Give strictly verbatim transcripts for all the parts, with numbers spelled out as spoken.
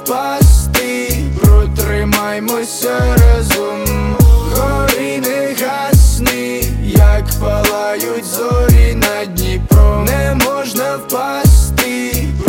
впасти, протримаймося разом. Гори не гасни, як палають зорі над Дніпром. Не можна впасти,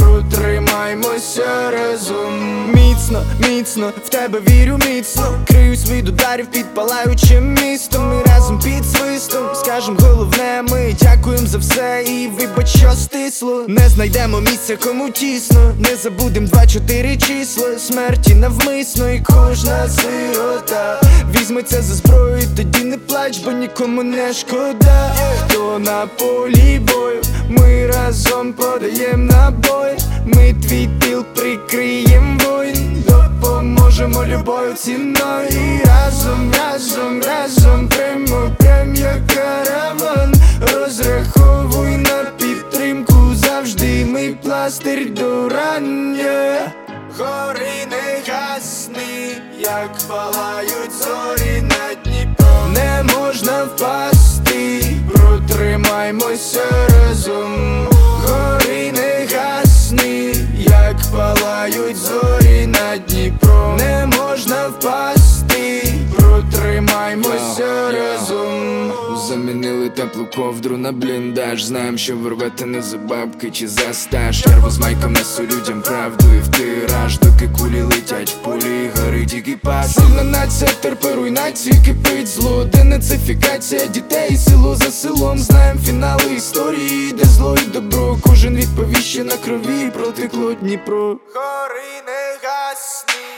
протримаймося разом. Міцно, міцно, в тебе вірю міцно, криюсь від ударів під палаючим містом. Ми разом під свистом скажем головне, ми дякуємо за все і вибач, що стисло. Не знайдемо місця, кому тісно, не забудем два-чотири числа смерті навмисно. І кожна сирота візьметься за зброю, тоді не плач, бо нікому не шкода. Хто на полі бою, ми разом подаєм набої. Ми твій тил прикриєм воїн, допоможемо любою ціною. І разом, разом, разом прямо, прям як караван. Розраховуй на підтримку завжди, ми пластир до ран, yeah. Гори не гасни, як палають зорі над Дніпром. Не можна впасти, протримаймося разом. Гори не гасни, як палають зорі над Дніпром. Не можна впасти, протримаймося разом. Замінили теплу ковдру на бліндаж. Знаєм, що ви рвете не за бабки чи за стаж. Черво з майком несу людям правду і в тираж, доки кулі летять в полі, горить екіпаж. Сильна нація терпи руйнації, кипить зло. Денацифікація дітей, село за селом. Знаєм фінали історії, де зло і добро. Кожен відповіще на крові, протекло Дніпро. Гори не гасні,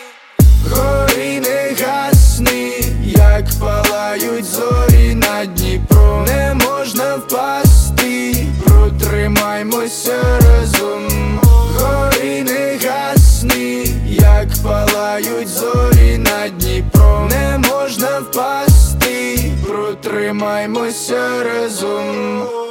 гори не гасни, як палають зорі над Дніпром. Не можна впасти, протримаймося разом. Гори не гасни, як палають зорі над Дніпром. Не можна впасти, протримаймося разом.